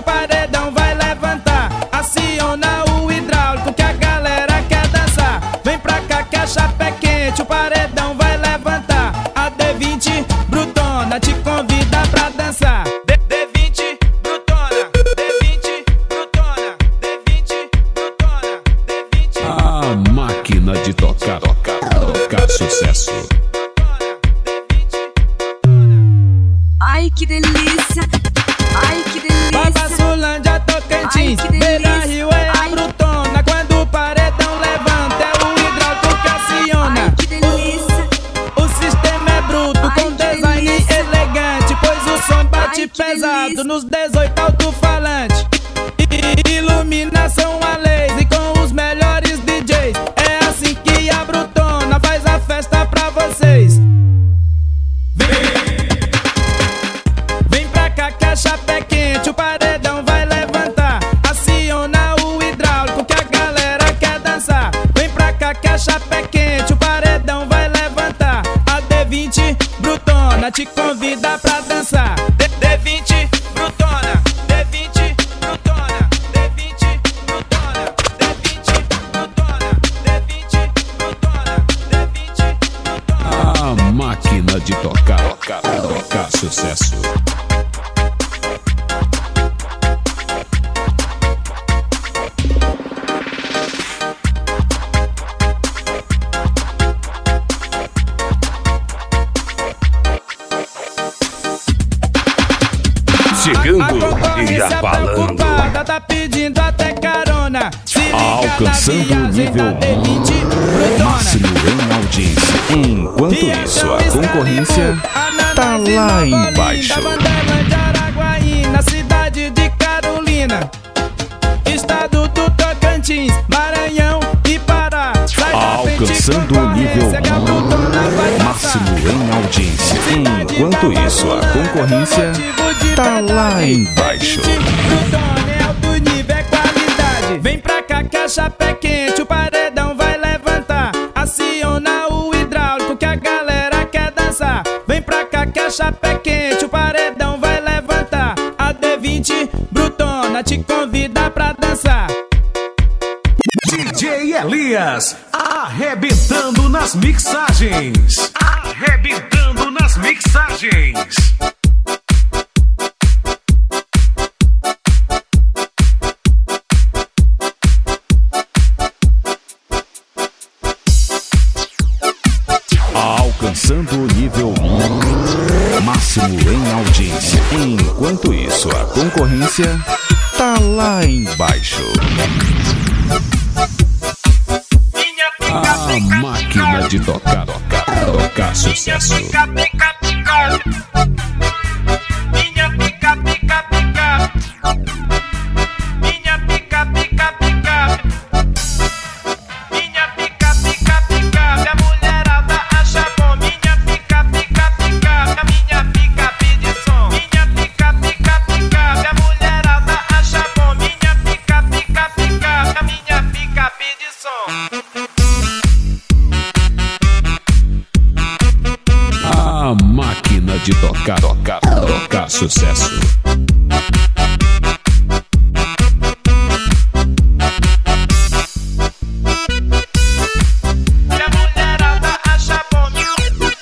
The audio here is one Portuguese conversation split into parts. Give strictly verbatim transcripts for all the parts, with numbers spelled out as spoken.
o paredão vai levantar. Aciona o hidráulico que a galera quer dançar. Vem pra cá que a chapa é quente, o paredão vai levantar. A D vinte brutona te convida pra dançar. D vinte brutona, D vinte brutona, D vinte brutona, D vinte. A máquina de tocar, tocar, tocar sucesso. Ai que delícia, ai que delícia. Babassulândia, Tocantins, Beira Rio é a brutona. Quando o paredão levanta é o hidráulico que aciona. Ai que delícia. O, o sistema é bruto, Ai, com que design delícia. elegante, pois o som bate Ai, que pesado delícia. nos dezoito alto-falantes. Iluminação a laser com os melhores D Js. É assim que a brutona faz a festa pra vocês. Vem pra cá que a chapa é quente, o paredão vai levantar. Aciona o hidráulico que a galera quer dançar. Vem pra cá que a chapa é quente, o paredão vai levantar. A D vinte brutona te convida pra dançar. D vinte brutona, D vinte brutona, D vinte brutona, D vinte brutona, D vinte brutona, D vinte brutona. A máquina de tocar, tocar, tocar sucesso. Chegando e A abalando. preocupada tá pedindo até carona. Se liga Alcançando na o nível viagem da D vinte brutona. máximo em audiência. Enquanto isso, a concorrência tá lá embaixo. Da Bandeira de Araguaína, cidade de Carolina, estado do Tocantins, Maranhão e Pará. Sai da frente, Alcançando o nível concorrência, que a brutona vai máximo dançar. em audiência. Enquanto isso, a concorrência tá lá embaixo. Brutona é alto nível, é qualidade. Vem pra cá que a chapa é quente, o paredão vai levantar. Aciona o hidráulico que a galera quer dançar. Vem pra cá que a chapa é quente, o paredão vai levantar. A D vinte brutona te convida pra dançar. D J Elias, arrebentando nas mixagens. Arrebentando nas mixagens. Alcançando o nível máximo em audiência. Enquanto isso, a concorrência tá lá embaixo. A máquina de tocar, tocar, tocar sucesso. Minha pica, pica, minha pica, pica, pica, minha pica, pica, pica, minha pica, pica, pica, minha mulherada acha bom. Minha pica, pica, pica, minha pica pede som. Minha pica, pica, pica, minha mulherada acha bom. Minha pica, pica, pica, minha pica pede som. A máquina de tocar, tocar, tocar sucesso. Minha mulherada acha bom. Minha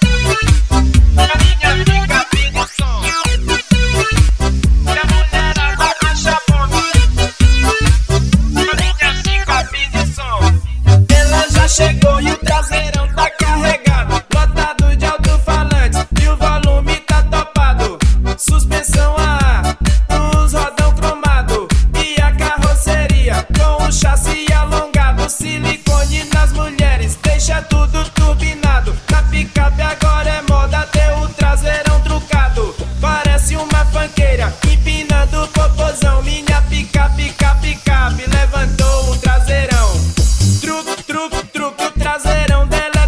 pica pede som. Minha mulherada acha bom. Minha pica pede som. Ela já chegou e o traseirão tá carregado, lotado de alto-falantes e o volume tá topado. Suspensão a ar, os rodão cromado e a carroceria com o chassi alongado. Silicone nas mulheres, deixa tudo turbinado. Na picape agora é moda ter o traseirão trucado. Parece uma fanqueira empinando o popozão. Minha picape, picape, picape levantou o traseirão. Truque, truque, truque, o traseirão dela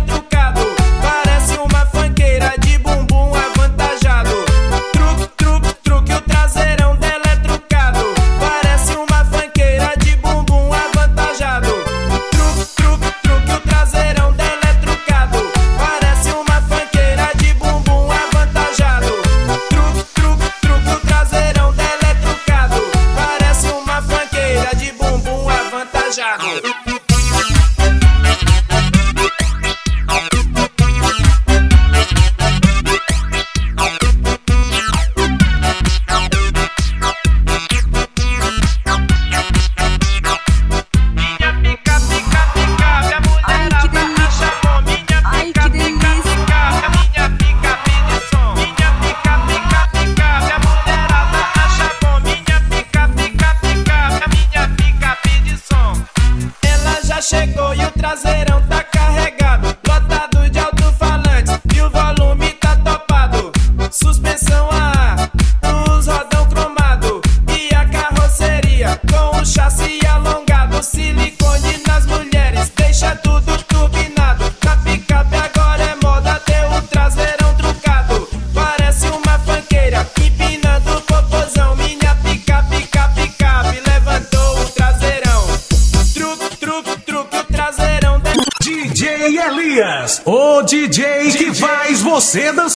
Chegou e o traseirão tá carregado, lotado de alto-falantes e o volume tá topado. Suspensão a ar, os rodão cromado e a carroceria com o chassi alongado. Silicone nas mulheres, deixa tudo turbinado. Na picape agora é moda ter o traseirão trucado. Parece uma fanqueira empinando o popozão. Minha picape, picape, picape levantou o traseirão. Truque, truque, truque, o traseirão. D J Elias, o D J que faz você dançar.